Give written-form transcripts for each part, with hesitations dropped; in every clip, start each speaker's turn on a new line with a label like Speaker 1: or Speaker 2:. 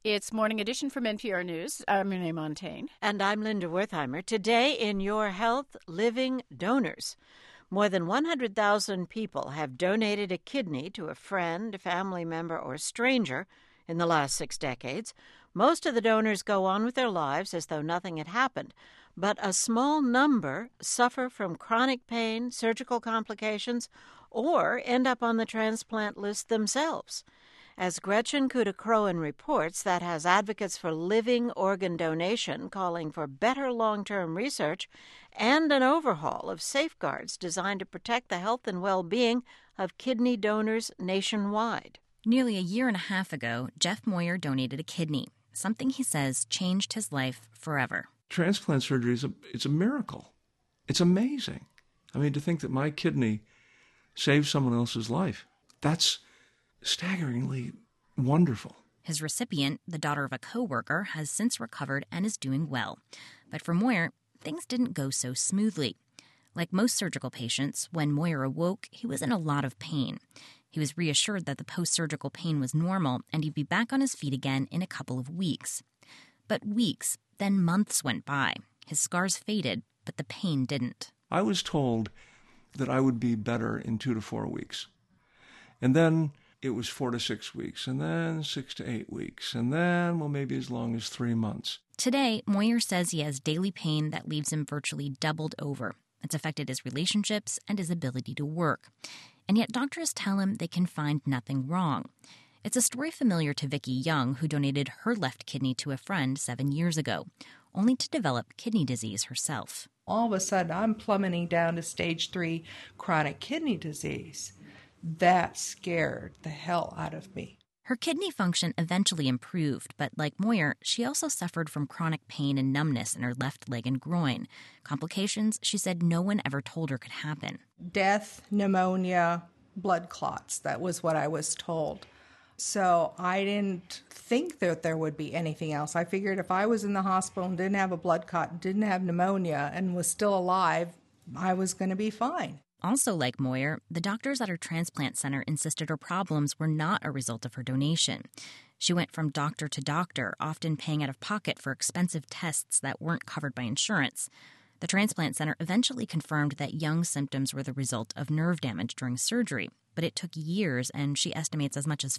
Speaker 1: It's Morning Edition from NPR News. I'm Renee Montaigne.
Speaker 2: And I'm Linda Wertheimer. Today in Your Health, Living Donors. More than 100,000 people have donated a kidney to a friend, a family member, or stranger in the last 6 decades. Most of the donors go on with their lives as though nothing had happened, but a small number suffer from chronic pain, surgical complications, or end up on the transplant list themselves. As Gretchen Kuda-Crowan reports, that has advocates for living organ donation calling for better long-term research and an overhaul of safeguards designed to protect the health and well-being of kidney donors nationwide.
Speaker 3: Nearly a year and a half ago, Jeff Moyer donated a kidney, something he says changed his life forever.
Speaker 4: Transplant surgery it's a miracle. It's amazing. I mean, to think that my kidney saved someone else's life, that's staggeringly wonderful.
Speaker 3: His recipient, the daughter of a coworker, has since recovered and is doing well. But for Moyer, things didn't go so smoothly. Like most surgical patients, when Moyer awoke, he was in a lot of pain. He was reassured that the post-surgical pain was normal and he'd be back on his feet again in a couple of weeks. But weeks, then months went by. His scars faded, but the pain didn't.
Speaker 4: I was told that I would be better in 2 to 4 weeks. And then it was 4 to 6 weeks, and then 6 to 8 weeks, and then, maybe as long as 3 months.
Speaker 3: Today, Moyer says he has daily pain that leaves him virtually doubled over. It's affected his relationships and his ability to work. And yet doctors tell him they can find nothing wrong. It's a story familiar to Vicki Young, who donated her left kidney to a friend 7 years ago, only to develop kidney disease herself.
Speaker 5: All of a sudden, I'm plummeting down to stage 3 chronic kidney disease. That scared the hell out of me.
Speaker 3: Her kidney function eventually improved, but like Moyer, she also suffered from chronic pain and numbness in her left leg and groin. Complications she said no one ever told her could happen.
Speaker 5: Death, pneumonia, blood clots. That was what I was told. So I didn't think that there would be anything else. I figured if I was in the hospital and didn't have a blood clot, didn't have pneumonia, and was still alive, I was going to be fine.
Speaker 3: Also like Moyer, the doctors at her transplant center insisted her problems were not a result of her donation. She went from doctor to doctor, often paying out of pocket for expensive tests that weren't covered by insurance. The transplant center eventually confirmed that Young's symptoms were the result of nerve damage during surgery, but it took years, and she estimates as much as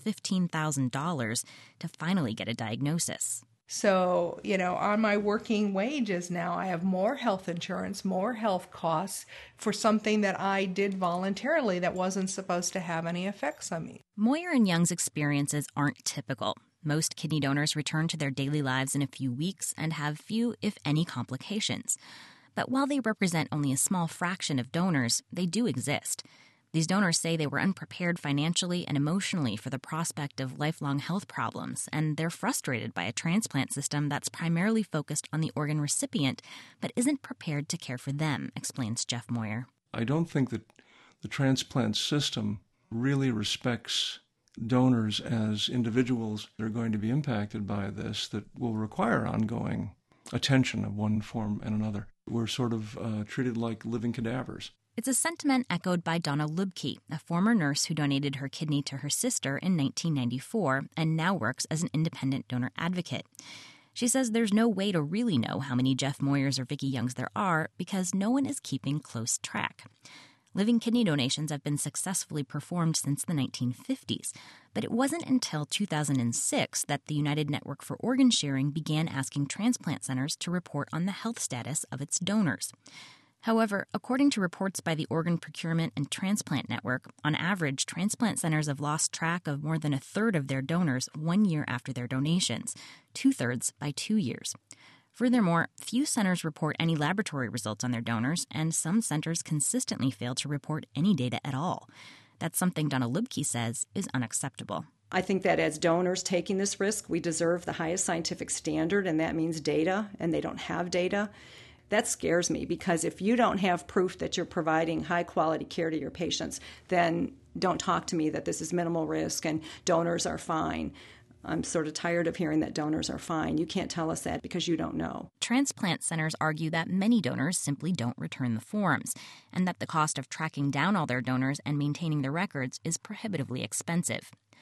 Speaker 3: $15,000 to finally get a diagnosis.
Speaker 5: So, on my working wages now, I have more health insurance, more health costs for something that I did voluntarily that wasn't supposed to have any effects on me.
Speaker 3: Moyer and Young's experiences aren't typical. Most kidney donors return to their daily lives in a few weeks and have few, if any, complications. But while they represent only a small fraction of donors, they do exist. These donors say they were unprepared financially and emotionally for the prospect of lifelong health problems, and they're frustrated by a transplant system that's primarily focused on the organ recipient but isn't prepared to care for them, explains Jeff Moyer.
Speaker 4: I don't think that the transplant system really respects donors as individuals that are going to be impacted by this that will require ongoing attention of one form and another. We're sort of treated like living cadavers.
Speaker 3: It's a sentiment echoed by Donna Lubke, a former nurse who donated her kidney to her sister in 1994 and now works as an independent donor advocate. She says there's no way to really know how many Jeff Moyers or Vicki Youngs there are because no one is keeping close track. Living kidney donations have been successfully performed since the 1950s, but it wasn't until 2006 that the United Network for Organ Sharing began asking transplant centers to report on the health status of its donors. However, according to reports by the Organ Procurement and Transplant Network, on average, transplant centers have lost track of more than a third of their donors 1 year after their donations, 2/3 by 2 years. Furthermore, few centers report any laboratory results on their donors, and some centers consistently fail to report any data at all. That's something Donna Lubke says is unacceptable.
Speaker 6: I think that as donors taking this risk, we deserve the highest scientific standard, and that means data, and they don't have data. That scares me because if you don't have proof that you're providing high-quality care to your patients, then don't talk to me that this is minimal risk and donors are fine. I'm sort of tired of hearing that donors are fine. You can't tell us that because you don't know.
Speaker 3: Transplant centers argue that many donors simply don't return the forms, and that the cost of tracking down all their donors and maintaining the records is prohibitively expensive.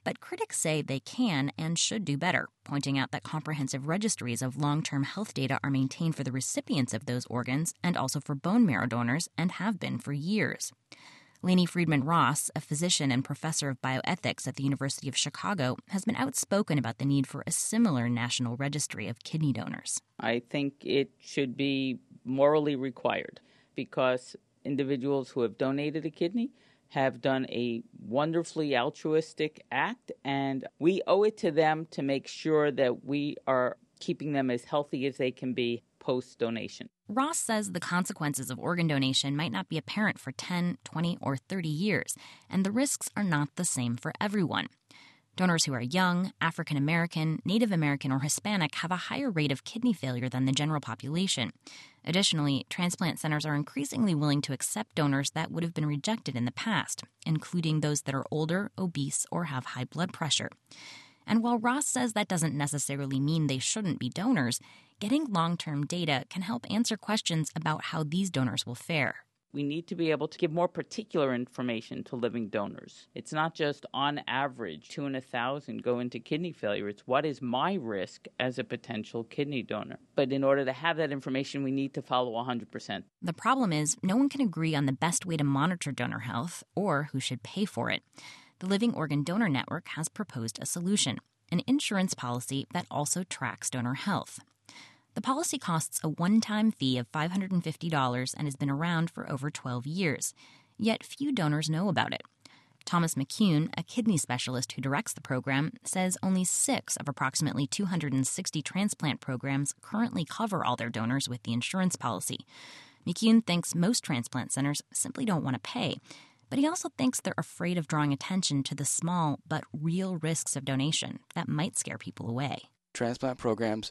Speaker 3: But critics say they can and should do better, pointing out that comprehensive registries of long-term health data are maintained for the recipients of those organs and also for bone marrow donors and have been for years. Lainey Friedman Ross, a physician and professor of bioethics at the University of Chicago, has been outspoken about the need for a similar national registry of kidney donors.
Speaker 7: I think it should be morally required because individuals who have donated a kidney have done a wonderfully altruistic act, and we owe it to them to make sure that we are keeping them as healthy as they can be post-donation.
Speaker 3: Ross says the consequences of organ donation might not be apparent for 10, 20, or 30 years, and the risks are not the same for everyone. Donors who are young, African American, Native American, or Hispanic have a higher rate of kidney failure than the general population. Additionally, transplant centers are increasingly willing to accept donors that would have been rejected in the past, including those that are older, obese, or have high blood pressure. And while Ross says that doesn't necessarily mean they shouldn't be donors, getting long-term data can help answer questions about how these donors will fare.
Speaker 7: We need to be able to give more particular information to living donors. It's not just on average 2 in 1,000 go into kidney failure. It's what is my risk as a potential kidney donor. But in order to have that information, we need to follow 100%.
Speaker 3: The problem is no one can agree on the best way to monitor donor health or who should pay for it. The Living Organ Donor Network has proposed a solution, an insurance policy that also tracks donor health. The policy costs a one-time fee of $550 and has been around for over 12 years. Yet few donors know about it. Thomas McCune, a kidney specialist who directs the program, says only 6 of approximately 260 transplant programs currently cover all their donors with the insurance policy. McCune thinks most transplant centers simply don't want to pay, but he also thinks they're afraid of drawing attention to the small but real risks of donation that might scare people away.
Speaker 8: Transplant programs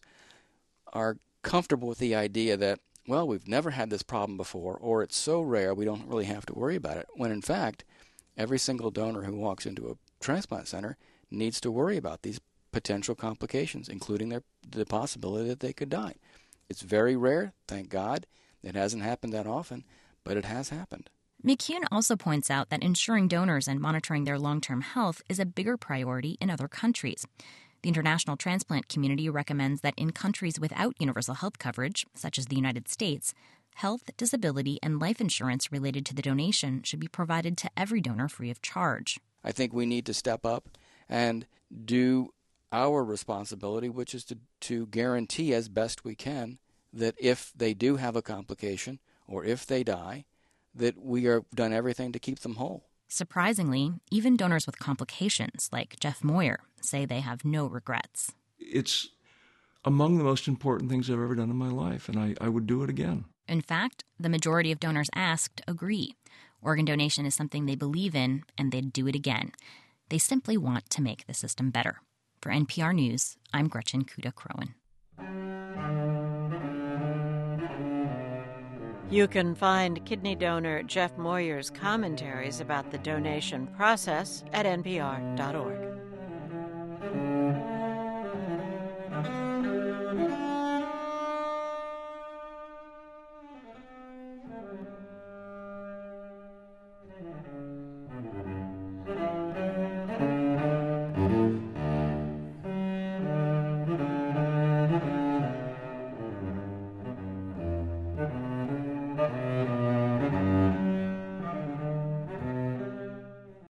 Speaker 8: are comfortable with the idea that, well, we've never had this problem before, or it's so rare we don't really have to worry about it, when in fact, every single donor who walks into a transplant center needs to worry about these potential complications, including the possibility that they could die. It's very rare, thank God. It hasn't happened that often, but it has happened.
Speaker 3: McCune also points out that ensuring donors and monitoring their long-term health is a bigger priority in other countries. The international transplant community recommends that in countries without universal health coverage, such as the United States, health, disability, and life insurance related to the donation should be provided to every donor free of charge.
Speaker 8: I think we need to step up and do our responsibility, which is to guarantee as best we can that if they do have a complication or if they die, that we have done everything to keep them whole.
Speaker 3: Surprisingly, even donors with complications, like Jeff Moyer, say they have no regrets.
Speaker 4: It's among the most important things I've ever done in my life, and I would do it again.
Speaker 3: In fact, the majority of donors asked agree. Organ donation is something they believe in, and they'd do it again. They simply want to make the system better. For NPR News, I'm Gretchen Kuda-Crowan.
Speaker 2: You can find kidney donor Jeff Moyer's commentaries about the donation process at npr.org.